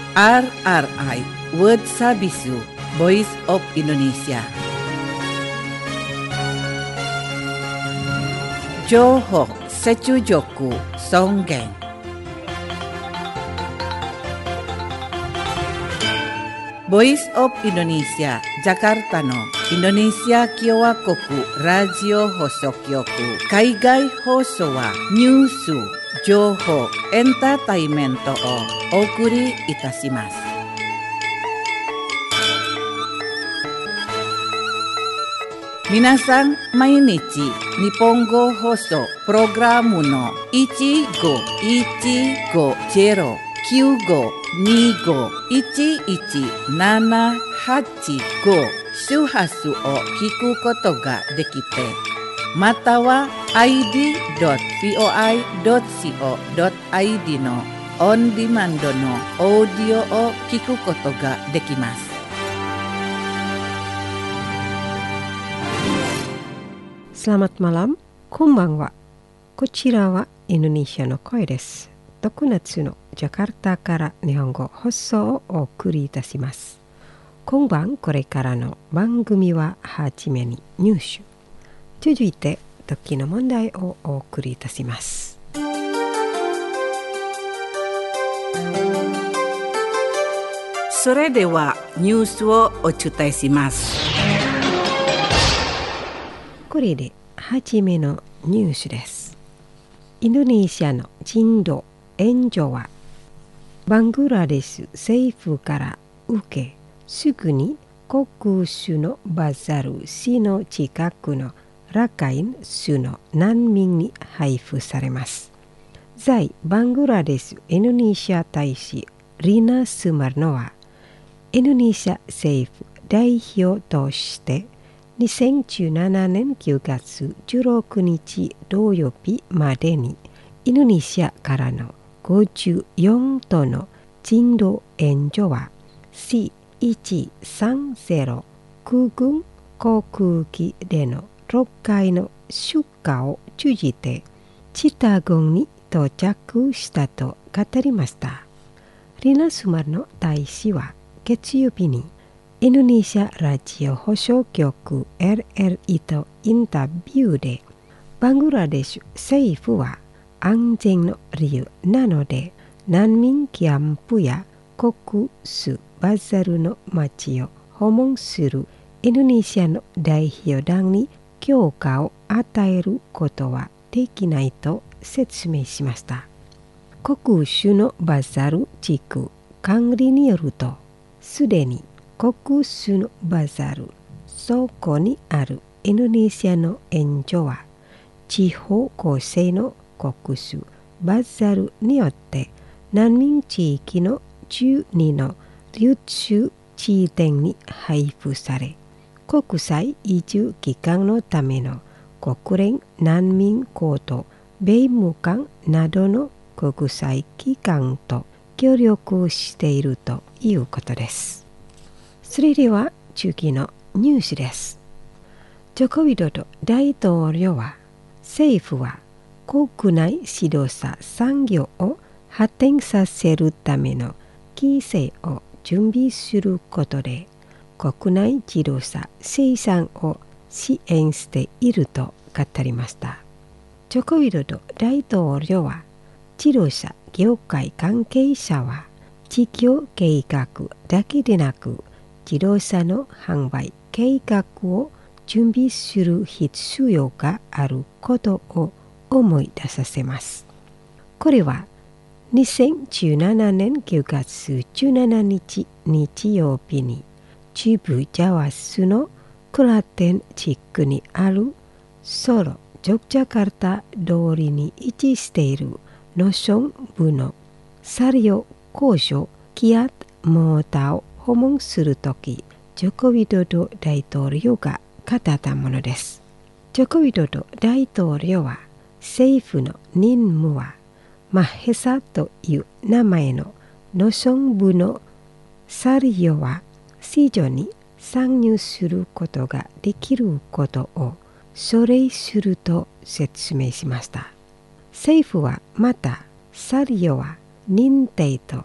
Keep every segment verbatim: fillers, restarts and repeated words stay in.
R R I World Sabisu Voice of Indonesia. Johok Secujoku Songgeng. Voice of Indonesia Jakarta no Indonesia Kyowa Koku Radio Hosokyoku Kaigai Hoso wa Nyusu Joho Entertainmento o Okuri Itashimasu. Minasan mainichi Nihongo Hoso Programu no oneごいちごゼロきゅうごにごいちいちななはちご周波数を聞くことができて、または アイディードットブイオアイドットシーオードットアイディー のオンディマンドのオーディオを聞くことができます。 Selamat malam, konbanwa. こちらはインドネシアの声です。徳夏のジャカルタから日本語放送をお送りいたします。今晩これからの番組ははじめにニュース。続いて時の問題をお送りいたします。 それではニュースをお伝えします。 これではじめのニュースです。インドネシアの人道援助はバングラデシュ政府から受け、すぐに国州のバザル市の近くのラカイン州の難民に配布されます。在バングラデシュインドネシア大使リナ・スマルノはインドネシア政府代表としてにせんじゅうななねんきゅうがつじゅうろくにち土曜日までにインドネシアからのごじゅうよんとの人道援助は シーいちさんゼロ 空軍航空機でのろっかいの出荷を通じてチタゴンに到着したと語りました。リナ・スマルの大使は月曜日にインドネシアラジオ放送局 エルエルイー とインタビューでバングラデシュ政府は安全の理由なので難民キャンプや国州バザルの町を訪問するインドネシアの代表団に許可を与えることはできないと説明しました。国州のバザル地区管理によると、すでに国州のバザルそこにあるインドネシアの援助は地方構成の国州バザルによって難民地域のじゅうにの流通地点に配布され、国際移住機関のための国連難民高等弁務官などの国際機関と協力しているということです。それでは次のニュースです。ジョコビドド大統領は政府は国内自動車産業を発展させるための規制を準備することで国内自動車生産を支援していると語りました。ジョコビドド大統領は自動車業界関係者は事業計画だけでなく自動車の販売計画を準備する必要があることを思い出させます。これはにせんじゅうななねんきゅうがつじゅうしちにち日曜日に中部ジャワスのクラテン地区にあるソロ・ジョクジャカルタ通りに位置しているノション部の車両工場キアットモーターを訪問するとき、ジョコビドド大統領が語ったものです。ジョコビドド大統領は政府の任務はマヘサという名前のノション部の車両は市場に参入することができることを奨励すると説明しました。政府はまた車両は認定と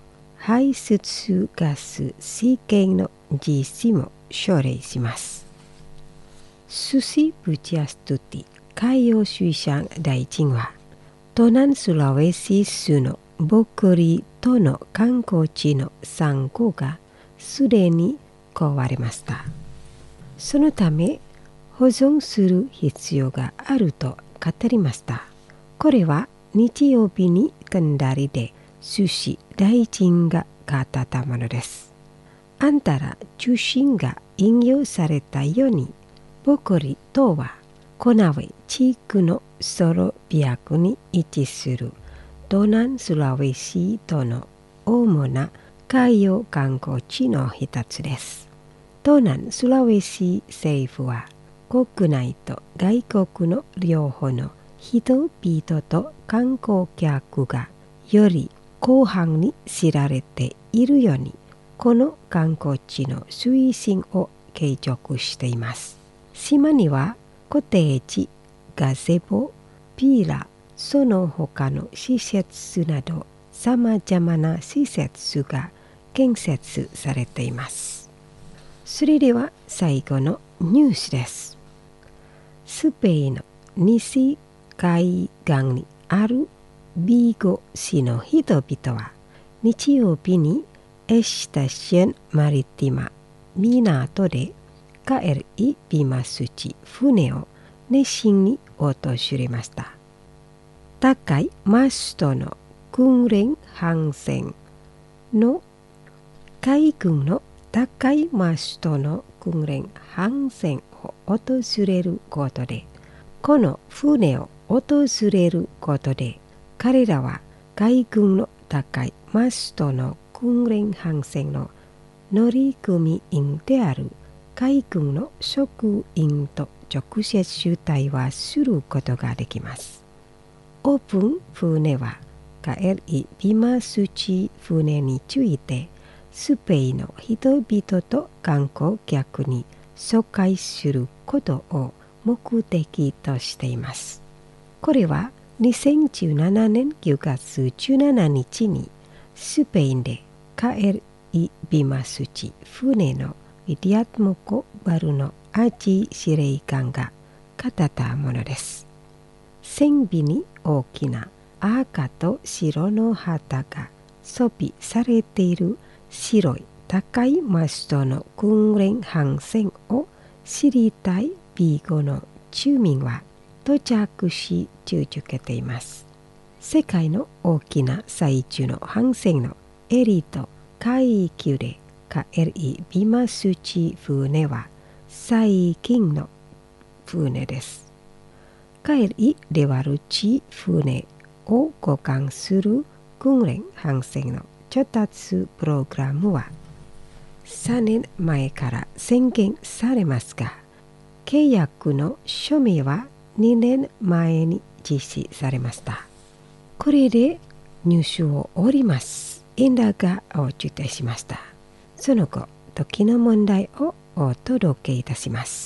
排出ガス推計の実施も奨励します。スシ・プチャストゥティ海洋水産大臣は、東南スラウェシ州のボクリとの観光地の参考がすでに壊れました。そのため保存する必要があると語りました。これは日曜日に下りで寿司大臣が語ったものです。あんたら中心が引用されたように、ボコリ島はコナウェ地区のソロビアクに位置する東南スラウェシ島の主な海洋観光地の一つです。東南スラウェシ政府は国内と外国の両方の人々と観光客がより広範に知られているように、この観光地の推進を継続しています。島にはコテージ、ガゼボ、ピーラ、その他の施設などさまざまな施設が建設されています。それでは最後のニュースです。スペインの西海岸にあるビゴ市の人々は日曜日にエスタション・マリティマ港で帰りますち船を熱心に訪れました。高いマストの訓練帆船の海軍の高いマストの訓練帆船を訪れることで、この船を訪れることで、彼らは海軍の高いマストの訓練帆船の乗組員である海軍の職員と直接対話することができます。オープン船は帰りますち船についてスペインの人々と観光客に紹介することを目的としています。これはにせんじゅうななねんきゅうがつじゅうしちにちにスペインで帰りますち船のウィリアムコ・バルノ・アジ司令官が語ったものです。船尾に大きな赤と白の旗が装備されている白い高いマストの訓練帆船を知りたいビゴの住民は到着し続けています。世界の大きな最中の帆船のエリート海域で帰りますち船は最近の船です。帰りレワルチ船を互換する訓練帆船の調達プログラムはさんねんまえから宣言されますが、契約の署名はにねんまえに実施されました。これで入手を終わります。エンダーがお伝えしました。その後、時の問題をお届けいたします。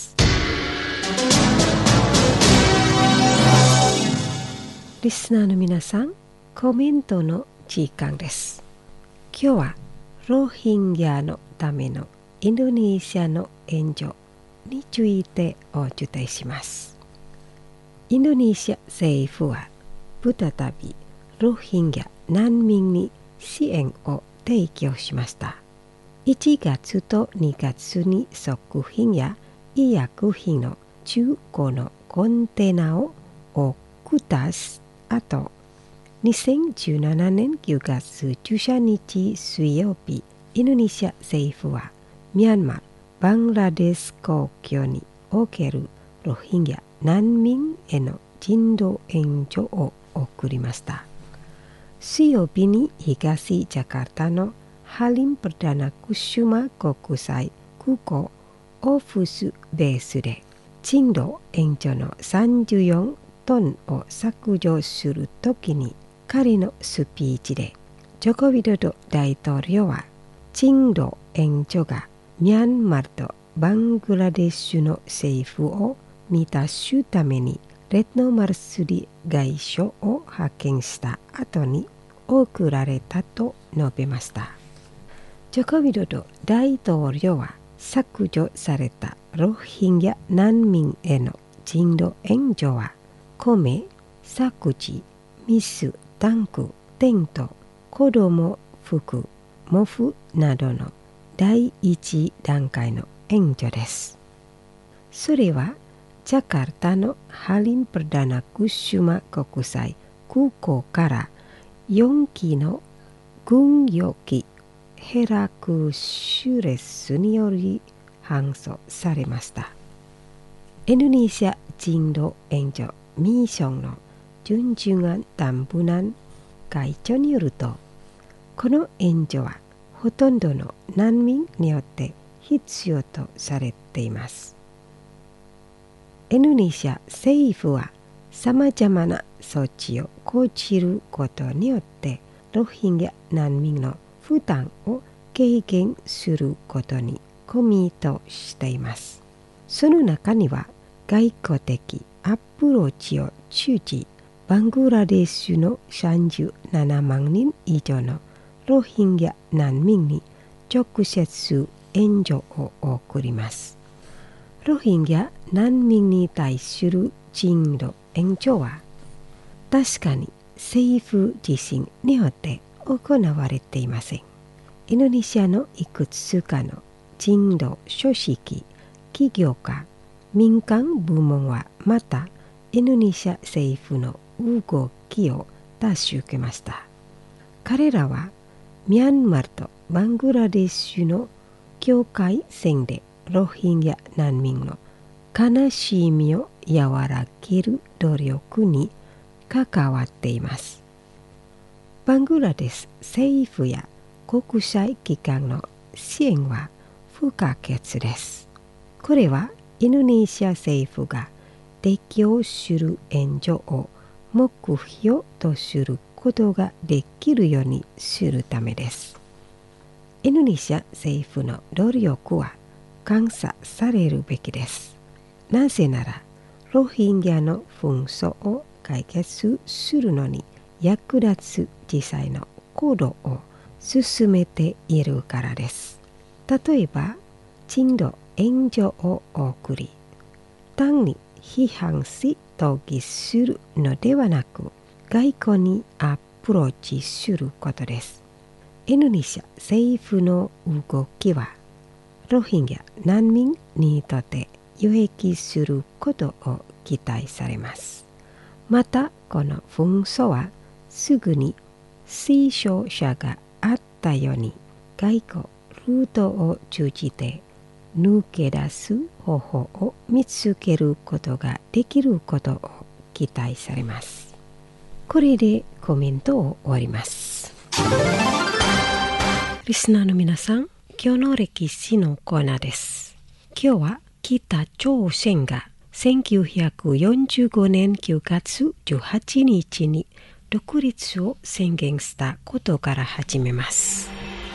リスナーの皆さん、コメントの時間です。今日はロヒンギャのためのインドネシアの援助についてお伝えします。インドネシア政府は再びロヒンギャ難民に支援を提供しました。いちがつとにがつに食品や医薬品の中古のコンテナを送った後、にせんじゅうななねんきゅうがつじゅうしちにち水曜日、インドネシア政府はミャンマー、バングラデシュ国境におけるロヒンギャ難民への人道援助を送りました。水曜日に東ジャカルタのハリム・プラダナ・クシュマ国際空港オフィスベースで人道援助のさんじゅうよんトンを削除するときに、彼のスピーチでジョコ・ウィドド大統領は人道援助がミャンマーとバングラデシュの政府を満たすためにレッドマルスリ外相を派遣した後に送られたと述べました。 ジョコウィドド大統領は削除されたロヒンギャ難民への人道援助は米、作地、水、タンク、テント、子供服、毛布などの第一段階の援助です。それはジャカルタのハリンプダナクシュマ国際空港からよん機の軍用機ヘラクシュレスにより搬送されました。インドネシア人道援助ミッションのジュンジュンアン・タンブナン会長によると、この援助はほとんどの難民によって必要とされています。インドネシア政府はさまざまな措置を講じることによってロヒンギャ難民の負担を軽減することにコミットしています。その中には外交的アプローチを通じ、バングラデシュのさんじゅうななまんにん以上のロヒンギャ難民に直接援助を送ります。ロヒンギャ難民に対する人道援助は確かに政府自身によって行われていません。インドネシアのいくつかの人道組織、企業家、民間部門はまたインドネシア政府の動きを助けました。彼らはミャンマーとバングラデシュの境界線でロヒンギャ難民の悲しみを和らげる努力に関わっています。バングラデシュ政府や国際機関の支援は不可欠です。これはインドネシア政府が提供する援助を目標とすることができるようにするためです。インドネシア政府の努力は感謝されるべきです。なぜなら、ロヒンギャの紛争を解決するのに役立つ実際の行動を進めているからです。例えば、人道援助を送り、単に批判し討議するのではなく、外交にアプローチすることです。インドネシア政府の動きは、ロヒンギャ難民にとって有益することを期待されます。また、この紛争はすぐに死傷者があったように、外交ルートを通じて抜け出す方法を見つけることができることを期待されます。これでコメントを終わります。リスナーの皆さん、今日の歴史のコーナーです。今日は北朝鮮がせんきゅうひゃくよんじゅうごねんくがつじゅうはちにちに独立を宣言したことから始めます。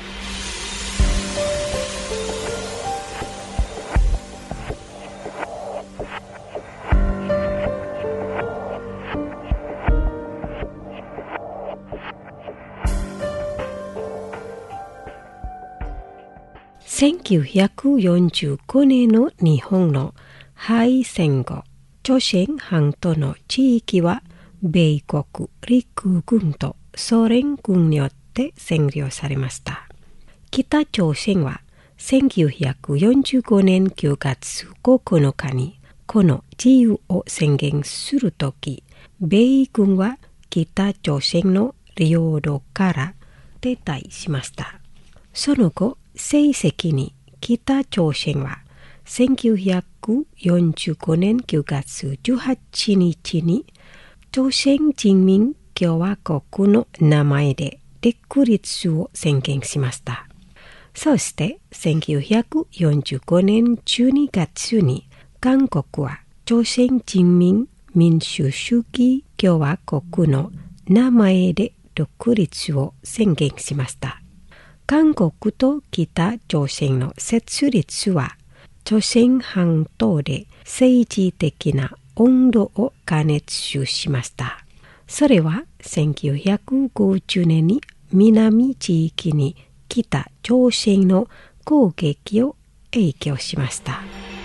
せんきゅうひゃくよんじゅうごねんの日本の敗戦後、朝鮮半島の地域は米国陸軍とソ連軍によって占領されました。北朝鮮はせんきゅうひゃくよんじゅうごねんくがつここのかにこの自由を宣言するとき、米軍は北朝鮮の領土から撤退しました。その後、正式に北朝鮮はせんきゅうひゃくよんじゅうごねんくがつじゅうはちにちに朝鮮人民共和国の名前で独立を宣言しました。そしてせんきゅうひゃくよんじゅうごねんじゅうにがつに韓国は朝鮮人民民主主義共和国の名前で独立を宣言しました。韓国と北朝鮮の設立は朝鮮半島で政治的な温度を加熱しました。それはせんきゅうひゃくごじゅうねんに南地域に北朝鮮の攻撃を影響しました。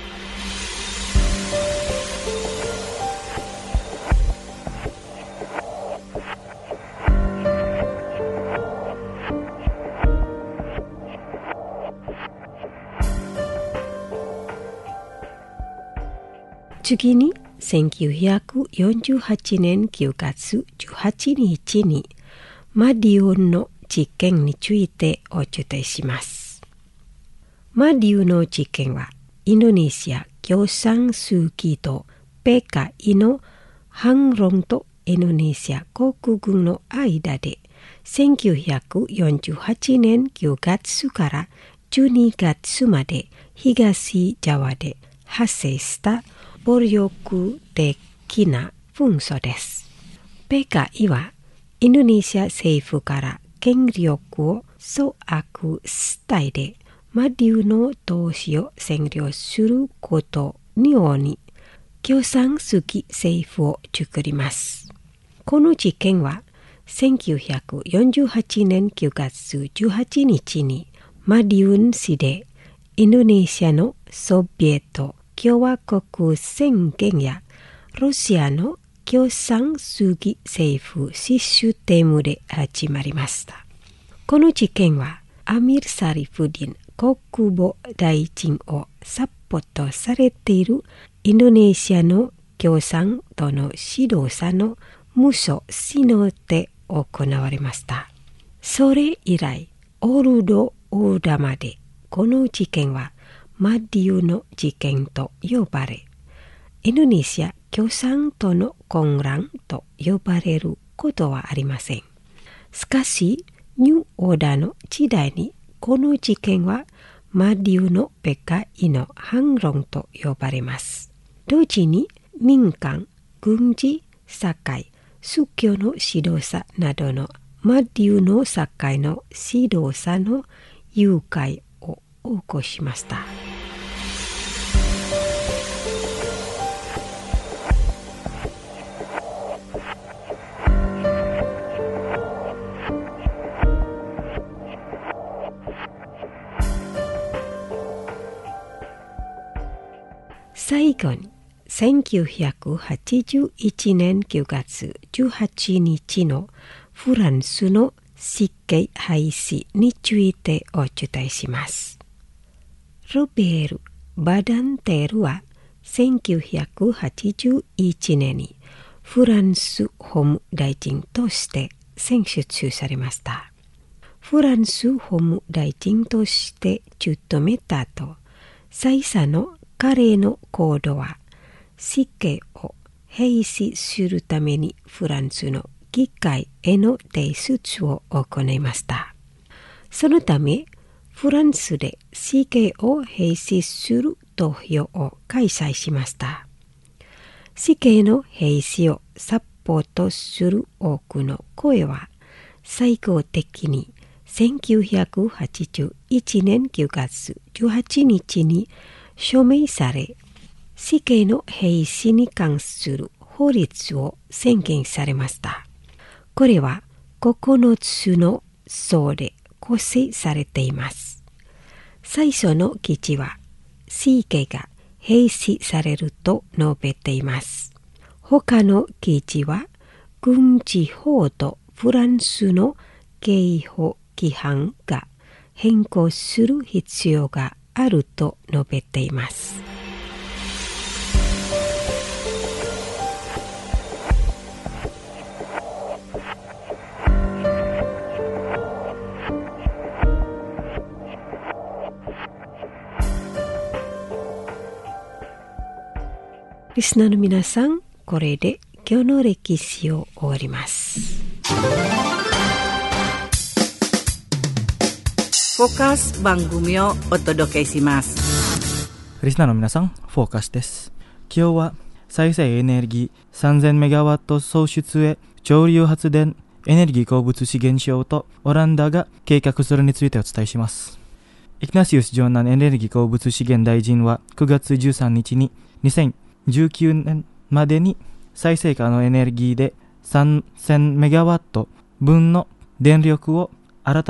次にせんきゅうひゃくよんじゅうはちねんきゅうがつじゅうはちにちにマディウンの事件についてお伝えします。マディウンの事件はインドネシア共産主義とペカイの反論とインドネシア国軍の間でせんきゅうひゃくよんじゅうはちねんきゅうがつからじゅうにがつまで東ジャワで発生した暴力的な紛争です。ペカイはインドネシア政府から権力を掌握したいでマディウの都市を占領することにより共産主義政府を作ります。この事件はせんきゅうひゃくよんじゅうはちねんきゅうがつじゅうはちにちにマディウン市でインドネシアのソビエト共和国宣言やロシアの共産主義政府システムで始まりました。この事件はアミル・サリフディン国防大臣をサポートされているインドネシアの共産党の指導者のムソ氏の手行われました。それ以来、オルド・オーダまでこの事件はマディウの事件と呼ばれ、インドネシア共産党の混乱と呼ばれることはありません。しかし、ニューオーダーの時代にこの事件はマディウのペカイの反論と呼ばれます。同時に民間、軍事、社会、宗教の指導者などのマディウの社会の指導者の誘拐を起こしました。最後にせんきゅうひゃくはちじゅういちねんきゅうがつじゅうはちにちのフランスの死刑廃止についてお伝えします。ロベール・バダンテールはせんきゅうひゃくはちじゅういちねんにフランス法務大臣として選出されました。フランス法務大臣として務めた後、最初の彼の行動は死刑を廃止するためにフランスの議会への提出を行いました。そのため、フランスで死刑を廃止する投票を開催しました。死刑の廃止をサポートする多くの声は、最終的にせんきゅうひゃくはちじゅういちねんきゅうがつじゅうはちにちに署名され、死刑の廃止に関する法律を宣言されました。これはここのつの章で構成されています。最初の記事は、死刑が廃止されると述べています。他の記事は、軍事法とフランスの刑法規範が変更する必要があると述べています。リスナーの皆さん、これで今日の歴史を終わります。 フォーカス番組をお届けします。 リスナーの皆さん、フォーカスです。今日は再生エネルギーさんぜんメガワット創出へ潮流発電エネルギー鉱物資源省とオランダが計画するについてお伝えします。イグナシウス・ジョンナンエネルギー鉱物資源大臣はくがつじゅうさんにちににせんじゅうきゅうねんまでに再生可能エネルギーでさんぜんメガワット分の電力を新たに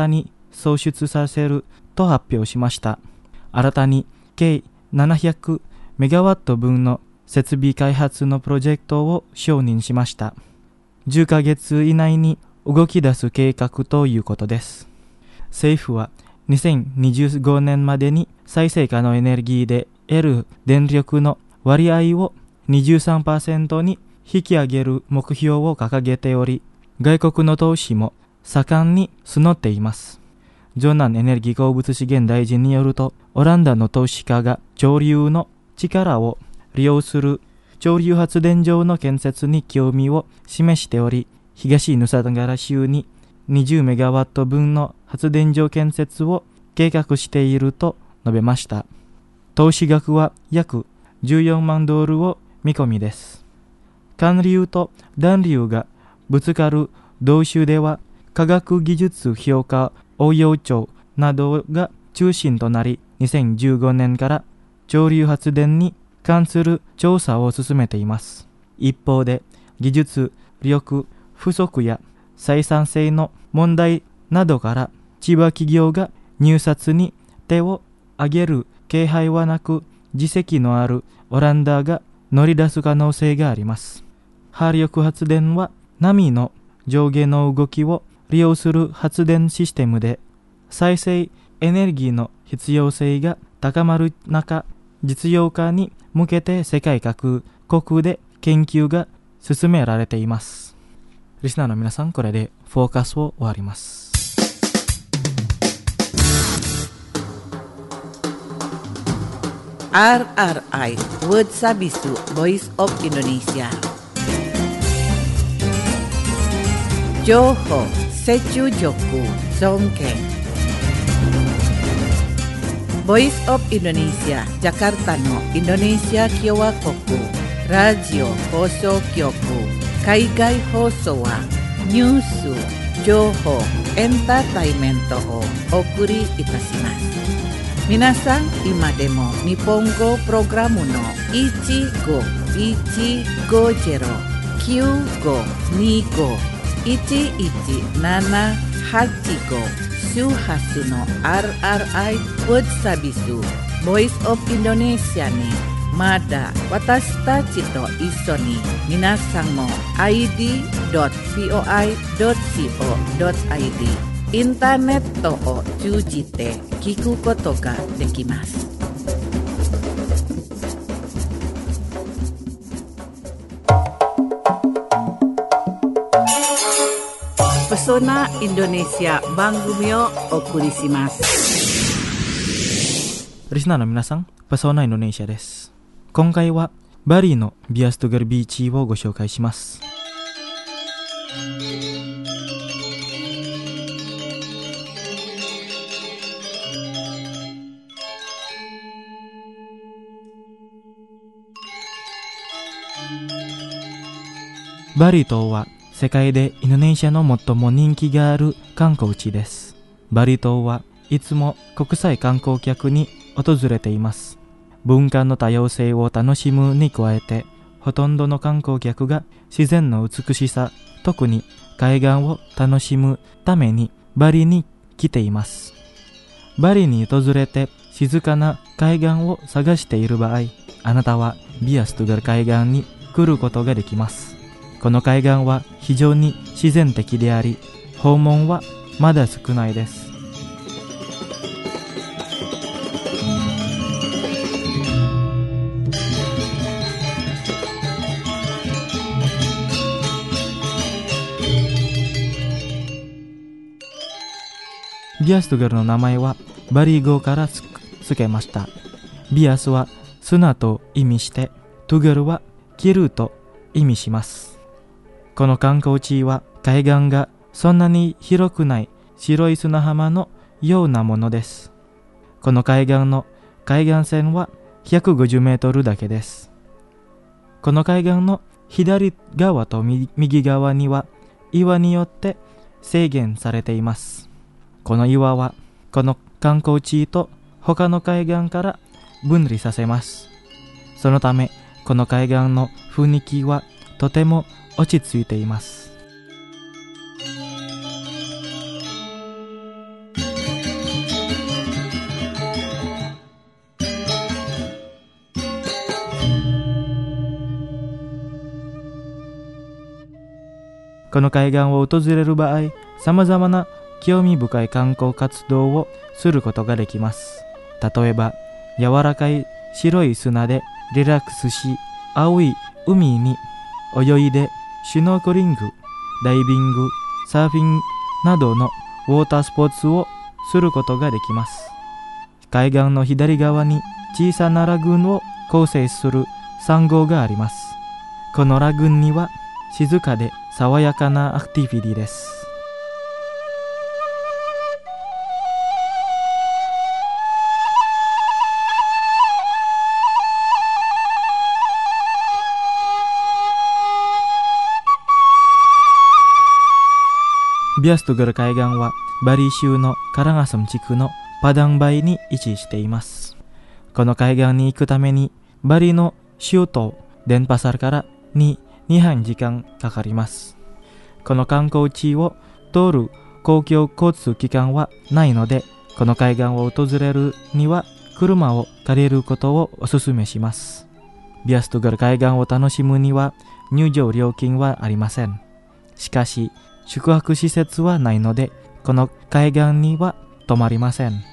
創出させると発表しました。新たに計ななひゃくメガワット分の設備開発のプロジェクトを承認しました。じゅっかげつ以内に動き出す計画ということです。政府はにせんにじゅうごねんまでに再生可能エネルギーで得る電力の割合を にじゅうさんパーセント に引き上げる目標を掲げており、外国の投資も盛んに募っています。城南エネルギー鉱物資源大臣によると、オランダの投資家が潮流の力を利用する潮流発電場の建設に興味を示しており、東ヌサガラ州ににじゅうメガワット分の発電所建設を計画していると述べました。投資額は約じゅうよんまんドルを見込みです。寒流と暖流がぶつかる同州では、科学技術評価応用庁などが中心となり、にせんじゅうごねんから潮流発電に関する調査を進めています。一方で、技術力不足や採算性の問題などから千葉企業が入札に手を挙げる気配はなく、実績のあるオランダが乗り出す可能性があります。波力発電は波の上下の動きを利用する発電システムで、再生エネルギーの必要性が高まる中、実用化に向けて世界各国で研究が進められています。リスナーの皆さん、これでフォーカスを終わります。 アールアールアイ Word Sabisu Voice of Indonesia 情報、接中力、尊敬 Voice of Indonesia Jakarta のインドネシア共和国ラジオ放送局海外放送はニュース、情報、エンターテイメントをお送りいたします。皆さん、今でも日本語プログラムのいちごいちごゼロ きゅうごにご いちいちななはちご 周波数の アールアールアイ Word Sabisu Voice of Indonesia にまだ私たちと一緒に皆さんも アイディードットポイドットコドットアイディー インターネットを通じて聞くことができます。Pesona Indonesia 番組をお送りします。 リスナーの皆さん、Pesona Indonesia です。今回はバリのビアストガルビーチをご紹介します。バリ島は世界でインドネシアの最も人気がある観光地です。バリ島はいつも国際観光客に訪れています。文化の多様性を楽しむに加えて、ほとんどの観光客が自然の美しさ、特に海岸を楽しむためにバリに来ています。バリに訪れて静かな海岸を探している場合、あなたはビアストガル海岸に来ることができます。この海岸は非常に自然的であり、訪問はまだ少ないです。ビアストガルの名前はバリ語からつけました。ビアスは砂と意味して、トゥガルはキルと意味します。この観光地は海岸がそんなに広くない白い砂浜のようなものです。この海岸の海岸線はひゃくごじゅうメートルだけです。この海岸の左側と右側には岩によって制限されています。この岩はこの観光地と他の海岸から分離させます。そのためこの海岸の雰囲気はとても落ち着いています。 この海岸を訪れる場合、さまざまな興味深い観光活動をすることができます。例えば、柔らかい白い砂でリラックスし、青い海に泳いでシュノーケリング、ダイビング、サーフィンなどのウォータースポーツをすることができます。海岸の左側に小さなラグーンを構成するサンゴがあります。このラグーンには静かで爽やかなアクティビティです。ビアストガル海岸はバリー州のカラガサム地区のパダンバイに位置しています。この海岸に行くためにバリの首都デンパサルからににはん時間かかります。この観光地を通る公共交通機関はないので、この海岸を訪れるには車を借りることをお勧めします。ビアストガル海岸を楽しむには入場料金はありません。しかし宿泊施設はないので、この海岸には泊まりません。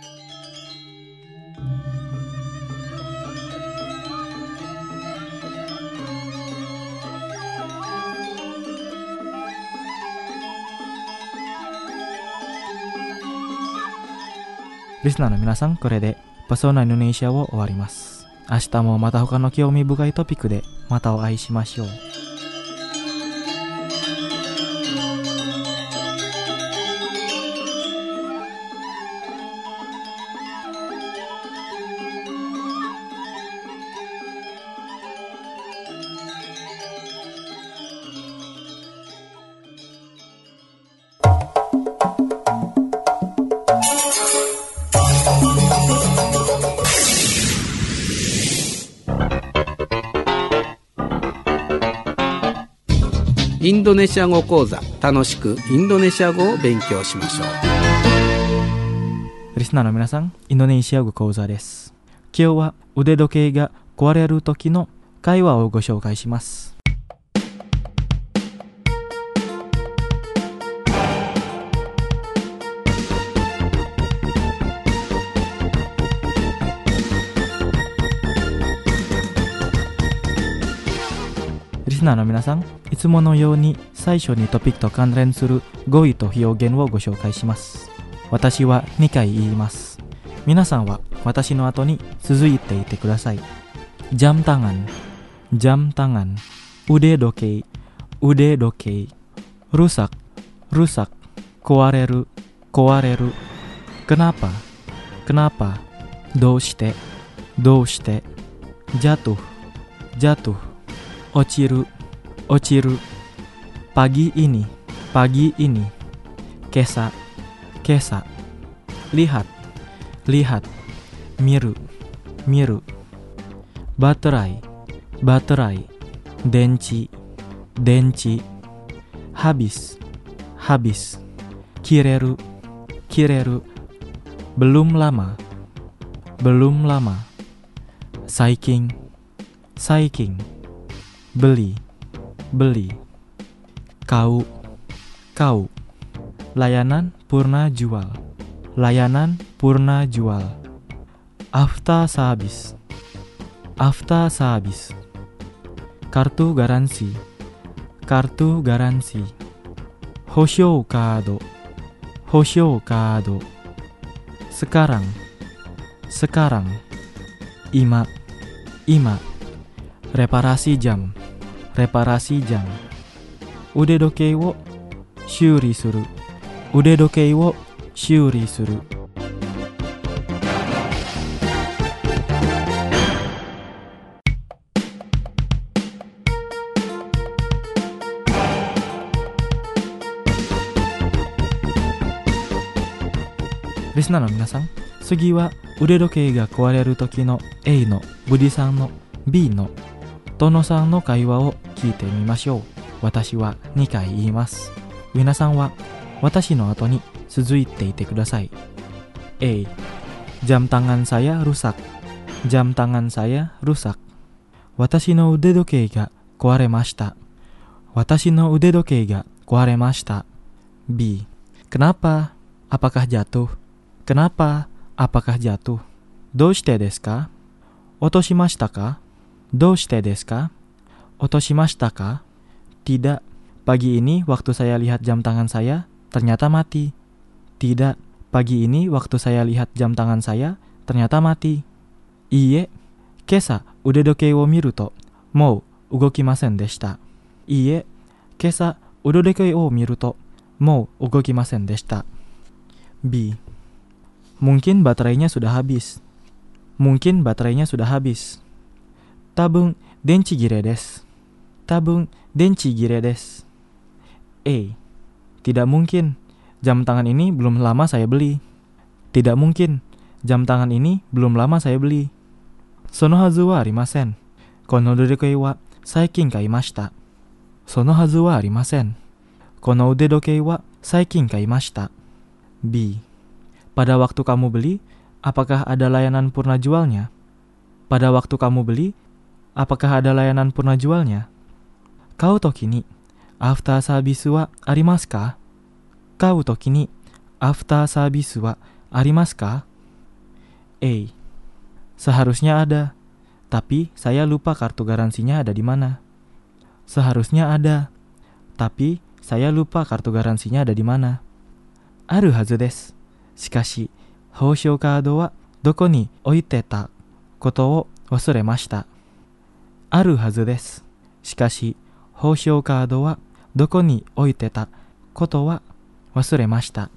リスナーの皆さん、これでパソーナインドネシアを終わります。明日もまた他の興味深いトピックでまたお会いしましょう。 インドネシア語講座、楽しくインドネシア語を勉強しましょう。 リスナーの皆さん、インドネシア語講座です。今日は腕時計が壊れる時の会話をご紹介します。リスナーの皆さん、いつものように最初にトピックと関連する語彙と表現をご紹介します。私はにかい言います。皆さんは私の後に続いていてください。jam tangan, jam tangan, ude doke, ude doke, rusak, rusak, kowareru, kowareru, kenapa, kenapa, doushite, doushite, jatuh, jatuh, ochiru, ochiru, pagi ini, pagi ini, kesa, kesa, lihat, lihat, miru, miru, baterai, baterai, denci, denci, habis, habis, kireru, kireru, belum lama, belum lama, saiking, saiking, beli, beli, kau, kau, layanan purna jual, layanan purna jual, after service, after service, kartu garansi, kartu garansi, hoshou kado, hoshou kado, sekarang, sekarang, ima, ima, reparasi jam, reparasi jam, ude doke wo shuri suru, ude doke wo shuri suru.リスナーの皆さん、次は腕時計が壊れる時の A のブディさんの B のトノさんの会話を聞いてみましょう。私はにかい言います。皆さんは私の後に続いていてください。A. Jam tangan saya rusak. Jam tangan saya rusak. 私の腕時計が壊れました。私の腕時計が Kuaremashita. B. Kenapa? Apakah jatuh? Kenapa? Apakah jatuh? Doushite desu ka? Otoshimashita ka? Doushite desu ka? Otoshimashita ka? Tidak. Pagi ini waktu saya lihat jam tangan saya, ternyata mati. Tidak. Pagi ini waktu saya lihat jam tangan saya, ternyata mati. Iie. Kesa udedoke wo miru to, mou ugokimasen deshita. Iie. Kesa udedoke wo miru to, mou ugokimasen deshita. B. Mungkin baterainya sudah habis. Mungkin baterainya sudah habis. Tabung denchi gire desu. Tabung denchi gire desu. A. Tidak mungkin. Jam tangan ini belum lama saya beli. Tidak mungkin. Jam tangan ini belum lama saya beli. Sono hazu wa arimasen. Kono udedoke wa saikin kaimashita. Sono hazu wa arimasen. Kono udedoke wa saikin kaimashita. B. Pada waktu kamu beli, apakah ada layanan purna jualnya? Pada waktu kamu beli, apakah ada layanan purna jualnya? Kau toki ni after service wa arimasu ka? Kau toki ni after service wa arimasu ka? A. Seharusnya ada, tapi saya lupa kartu garansinya ada di mana. Seharusnya ada, tapi saya lupa kartu garansinya ada di mana. Aru hazu desu. Shikashi, houshou kaado wa doko ni oite ta koto wo wasuremashita. Aru hazu desu. Shikashi, houshou kaado wa doko ni oite ta koto wa wasuremashita.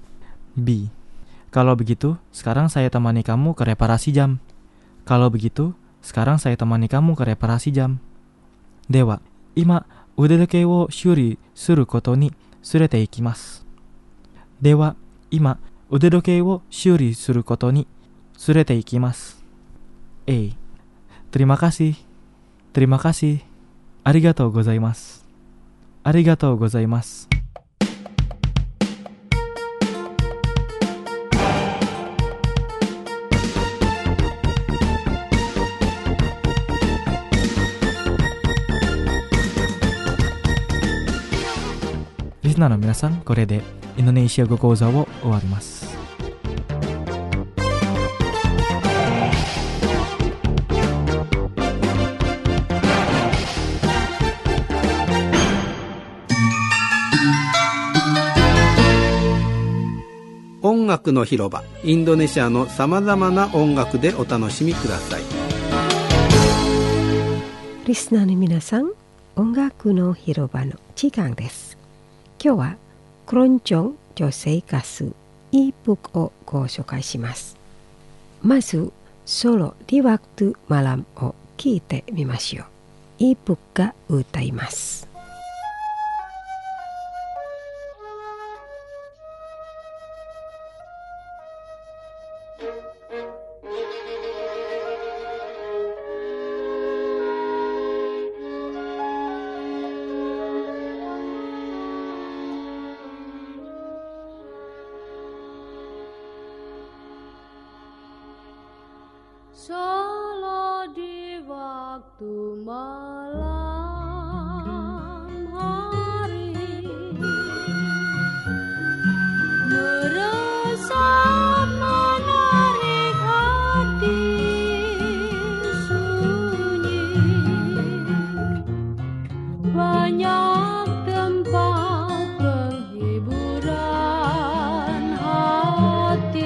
B. Kalau begitu, sekarang saya temani kamu ke reparasi jam. Kalau begitu, sekarang saya temani kamu ke reparasi jam. Dewa, ima udedoke wo shuri suru koto ni surete ikimasu. Dewa, ima udedoke wo shuri suru koto ni surete ikimasu. A. Terima kasih. Terima kasih. Arigatou gozaimasu. Arigatou gozaimasu. Listenerの皆さん、これでインドネシア語講座を終わります。 音楽の広場、インドネシアのさまざまな音楽でお楽しみください。 リスナーの皆さん、音楽の広場の時間です。今日はクロンチョン女性歌手イープクをご紹介します。まずソロリワクトマラムを聴いてみましょう。イープクが歌います。 Solo di waktu malam hari meresap menarik hati sunyi, banyak tempat penghiburan hati.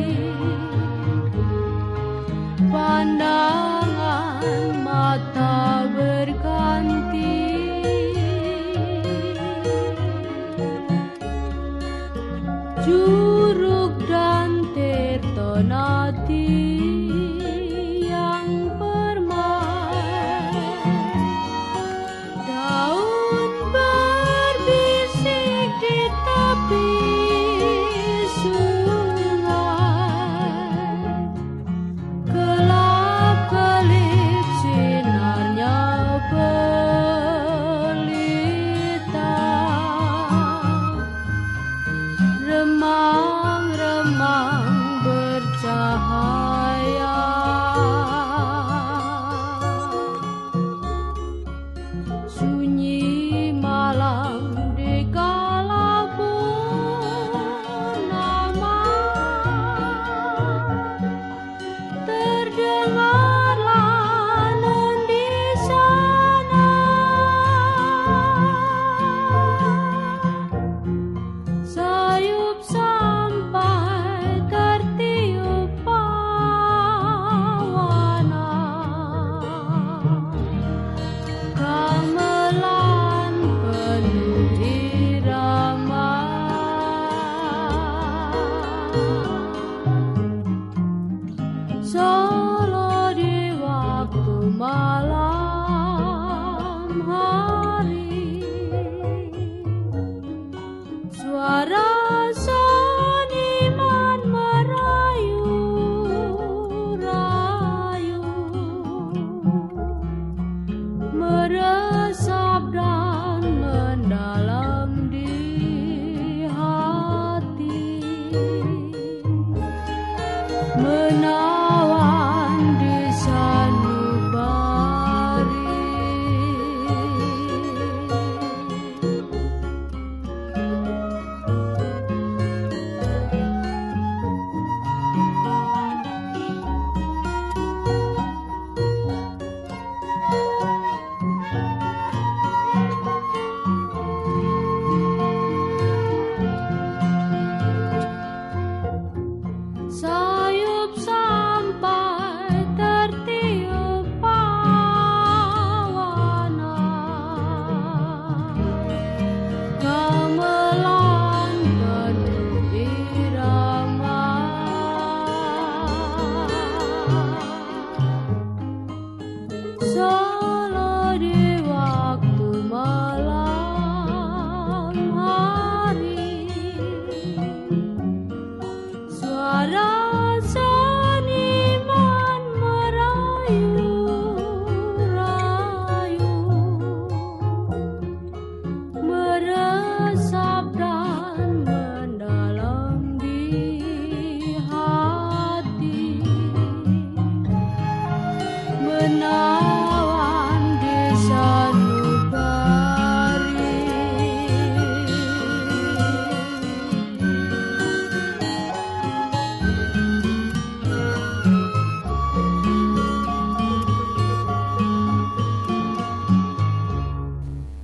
Pandangan mata berganti, Juruk dan Tirtonadi yang bermain, daun berbisik di tepi remang-remang bercahaya.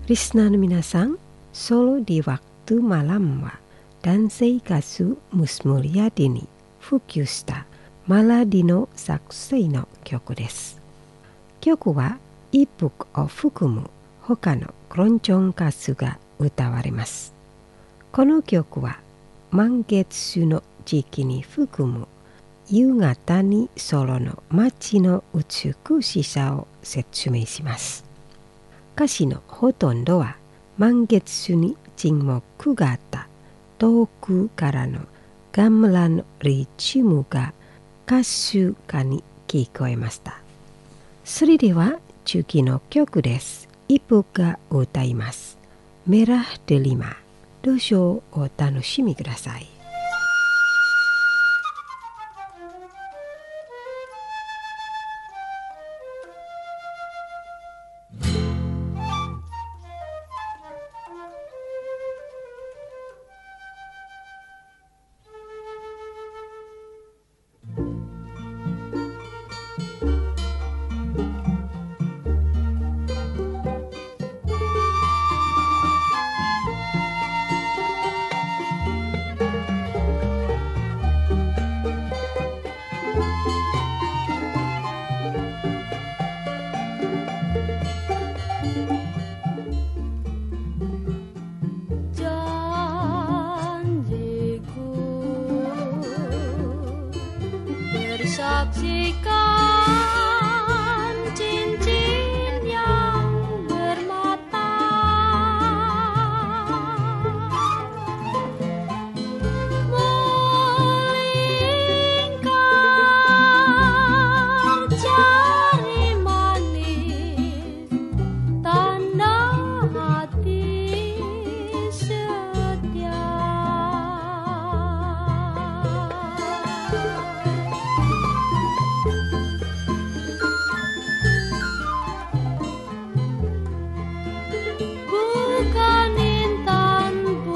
Listener minasan, solo di waktu malam wa dansei gasu Musmulyadi ni fukyū shita Maladi no Sakusei no kyoku desu. Kyoku wa ippuk o fukumu hoka no kronchon kasu ga utawaremasu. この曲は満月の時期に含む夕方にソロの街の美しさを説明します。歌詞のほとんどは満月に沈黙があった遠くからのガムランリチムがかすかに聞こえました。それでは次の曲です。イプが歌います。メラデリマ。どうぞお楽しみください。 Saksikan cincin yang bermata melingkar jari manis tanda hati setia. Bukan intan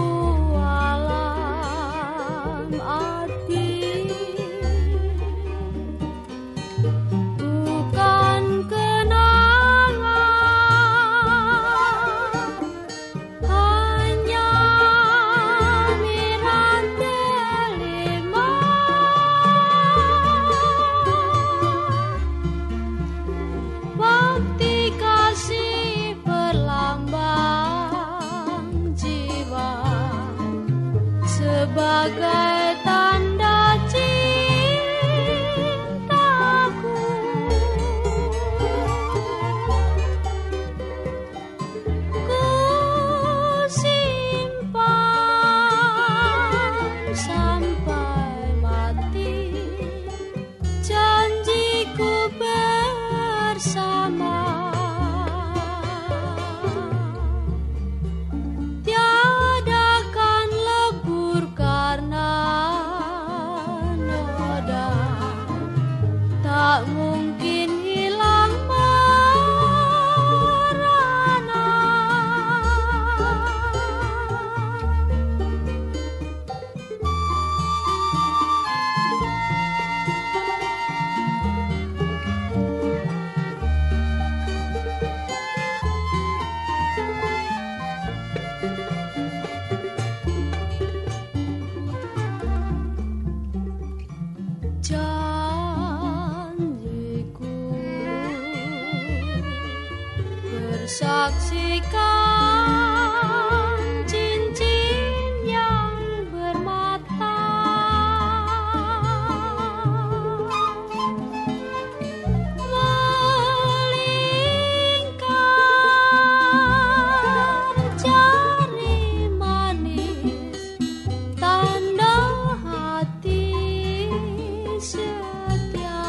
bualan hati, bukan kenangan, hanya niran delima. Bakti kasih berlambang jiwa sebagai tanda cintaku. Ku simpan sampai mati janjiku bersama. Tiadakan lebur karena noda, tak mungkin hilang merana. Janjiku bersaksikan cincin yang bermata melingkar jari manis tanda hati setia.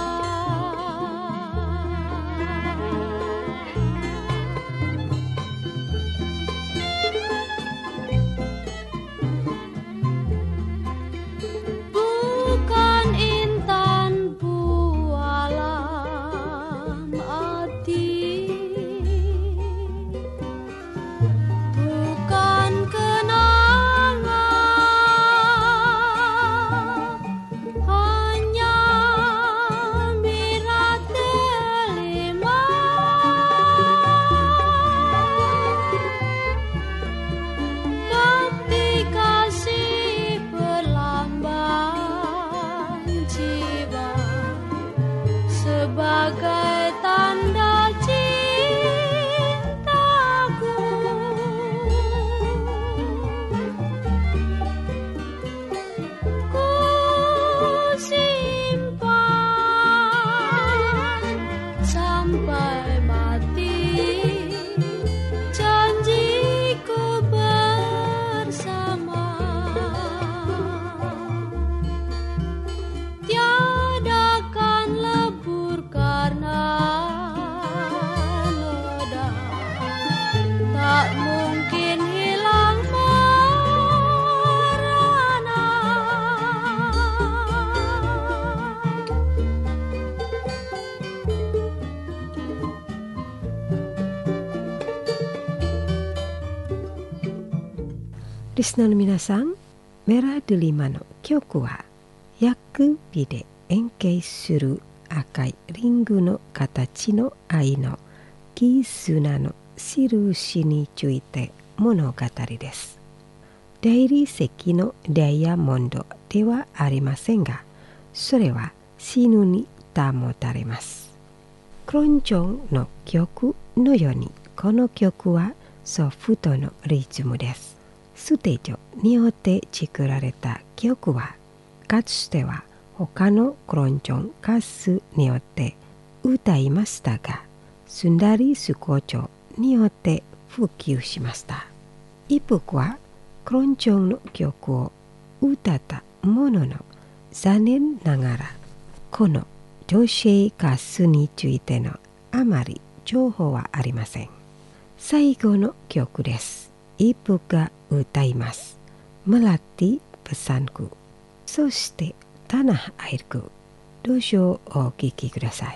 リスナーの皆さん、メラドリマの曲は薬味で円形する赤いリングの形の愛の絆の印について物語です。大理石のダイヤモンドではありませんが、それは死ぬに保たれます。クロンチョンの曲のように、この曲はソフトのリズムです。ステージによって作られた曲は、かつては他のクロンチョン歌手によって歌いましたが、スンダリス校長によって普及しました。一服はクロンチョンの曲を歌ったものの、残念ながらこの女性歌手についてのあまり情報はありません。最後の曲です。一服が歌います。Melati Pesanku。そしてTanah Airku。どうぞお聴きください。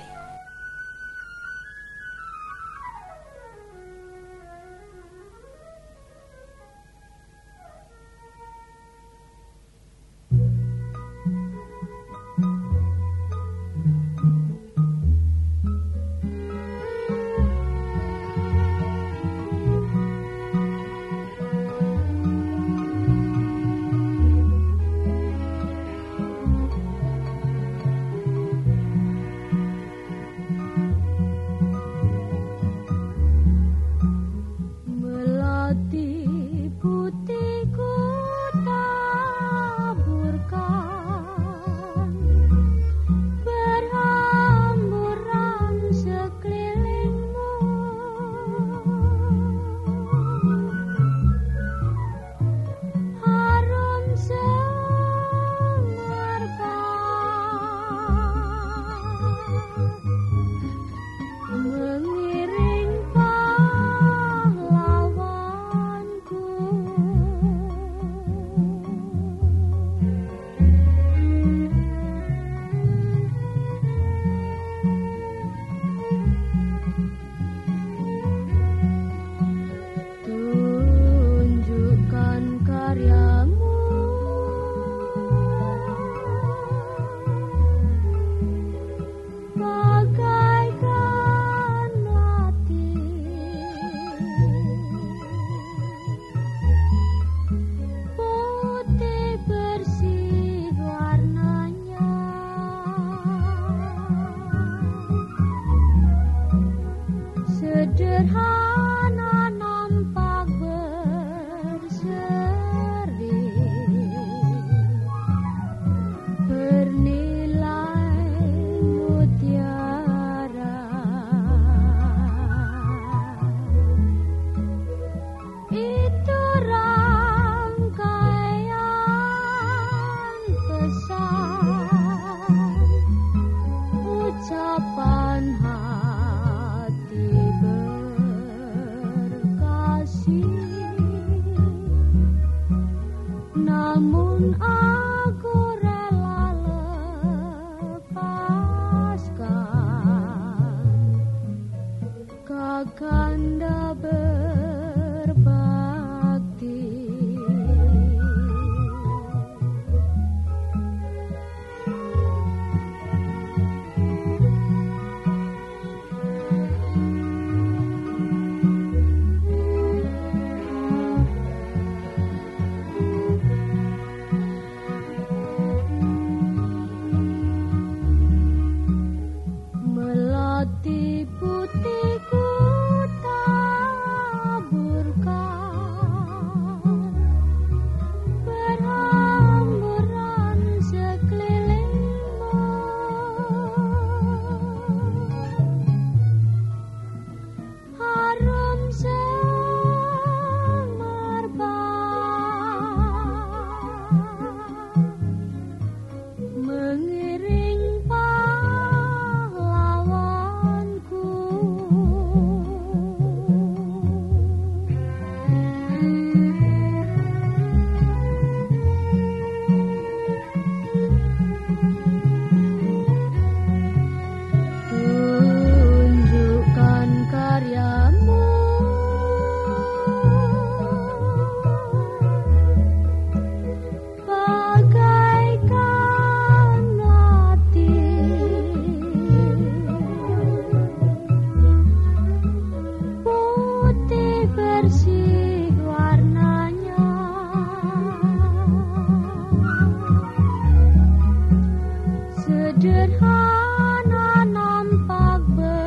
sederhana nampak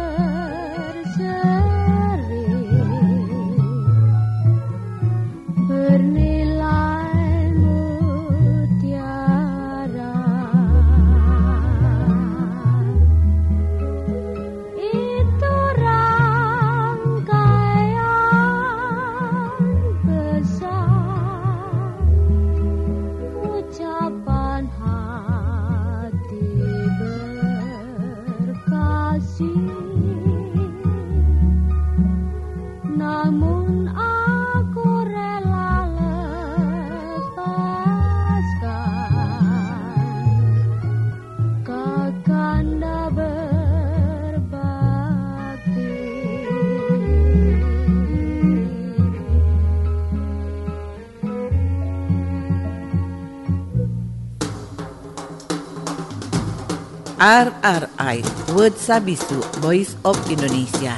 berseri, bernilai mutiara. Itu rangkaian pesan, ucapan hati berkasih. Namun aku rela lepaskan kakanda berbakti. R R I Word Sabisu Voice of Indonesia.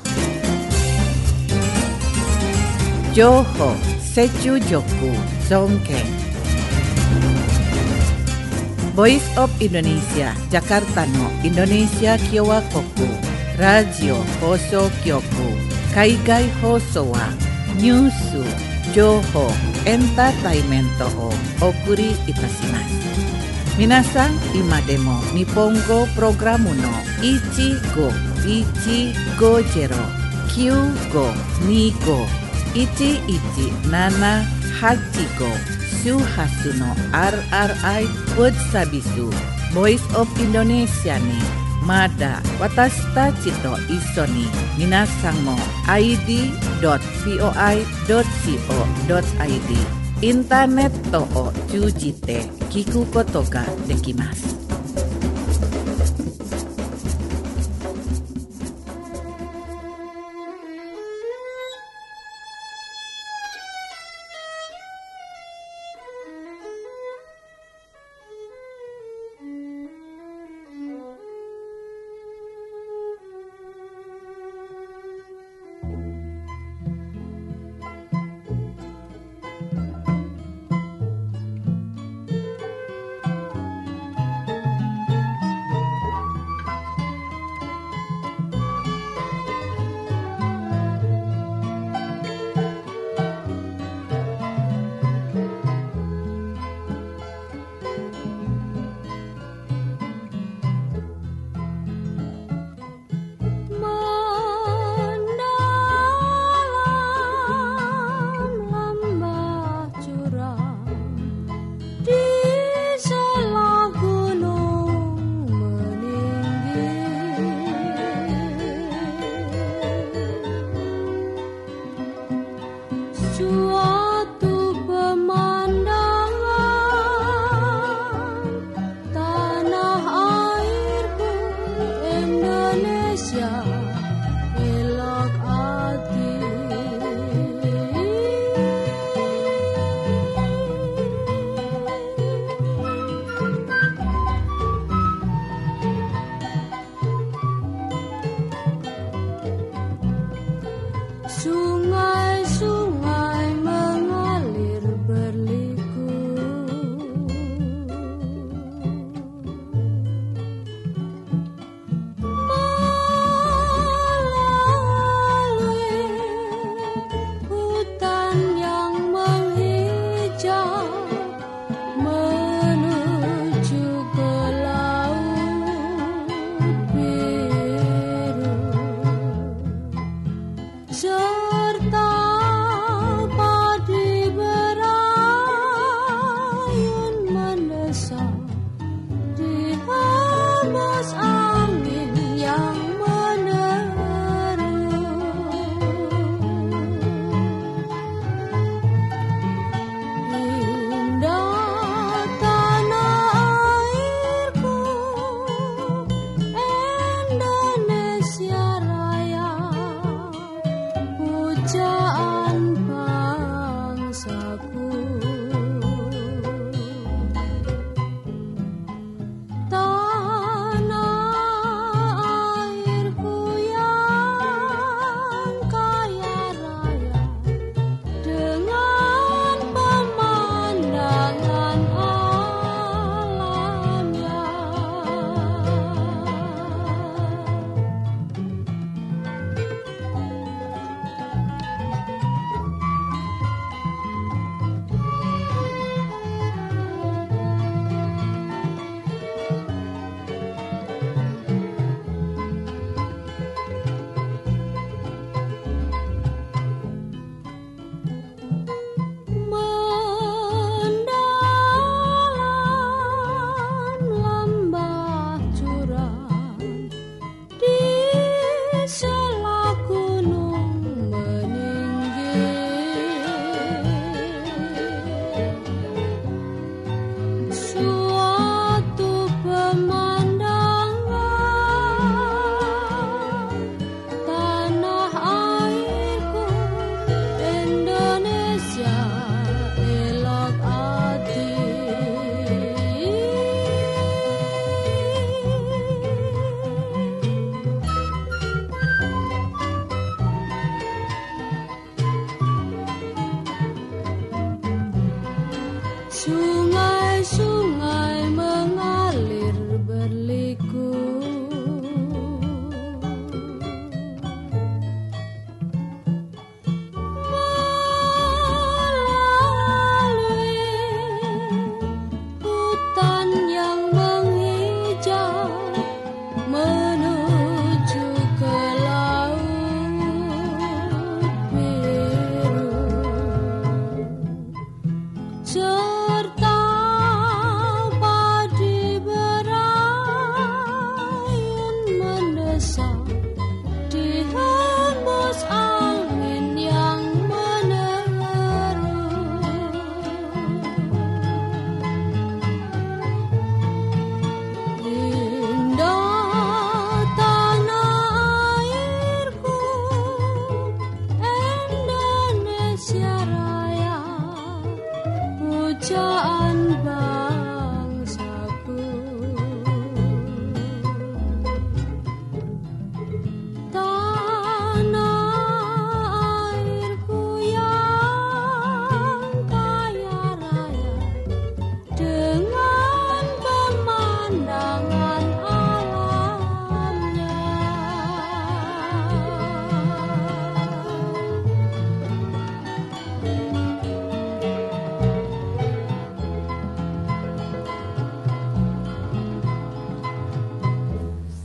Joho Sechu Joku Songkeng. Voice of Indonesia Jakarta no Indonesia Kyowa Koku Radio Hoso Kyoku Kaigai Hoso wa Nyusu Joho Entertainment o Okuri Itasimasu. Minasan imademo Nippongo Programu no Ichigo Ichigo Jero Kyugo Nigo Ichi Ichi Nana Hachigo Shuhasu no R R I Word Sabisu Voice of Indonesia ni Mada Watashitachi to iso ni minasan mo I D dot voi dot co dot I D インターネットを通じて聞くことができます。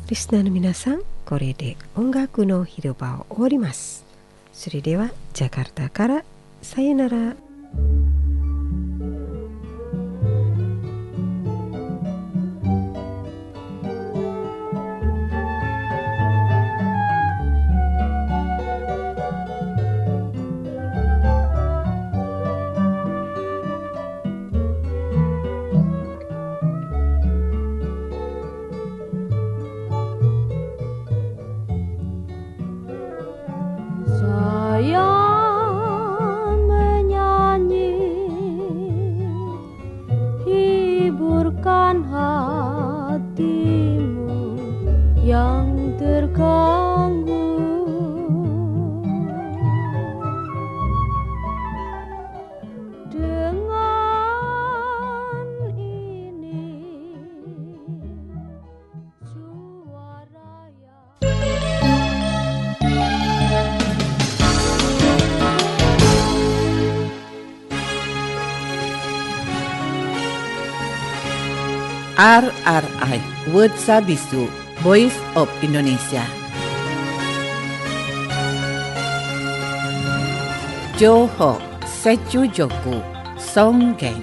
リスナーの皆さん、これで音楽の広場を終わります。それではジャカルタからさよなら。 Saya menyanyi, hiburkan hatimu yang terganggu. Dengan ini suara yang R R I Word Sabisu Voice of Indonesia. Johor Secu Joku Songgeng.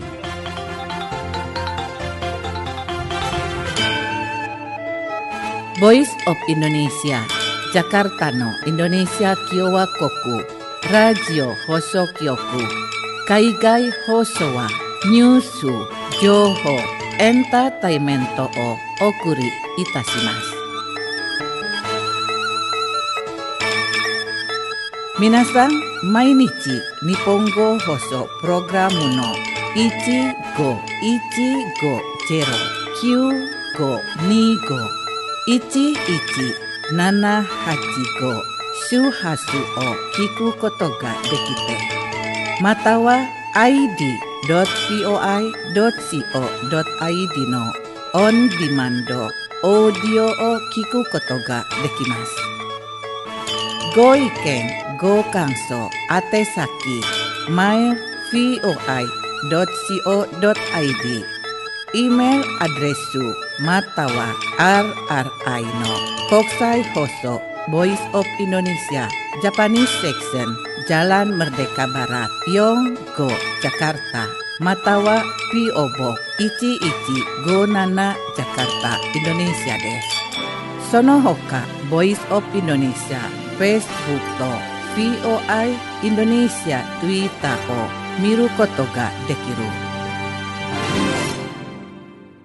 Voice of Indonesia Jakarta no Indonesia Kiowa Koku Radio Hoso Kyoku Kaigai Hoso wa Nyusu Johor Entertainmento o okuri itashimasu. Minasan, mainichi Nihongo Hoso Programu no one go one go zero nine go ni go one one nana hachi go shuhasu o kiku koto ga dekite. Mata wa I D dot voi dot co dot id の on demand オーディオを聞くことができます。ご意見、ご感想、宛先 マイル voi dot co dot id イメールアドレスまたは アールアールアイ の国際放送 Voice of Indonesia Japanese Section Jalan Merdeka Barat Yonggo Jakarta Matawa P O Box one one five seven Jakarta Indonesia です。その他 Voice of Indonesia Facebook と ブイオアイ Indonesia Twitter を見ることができる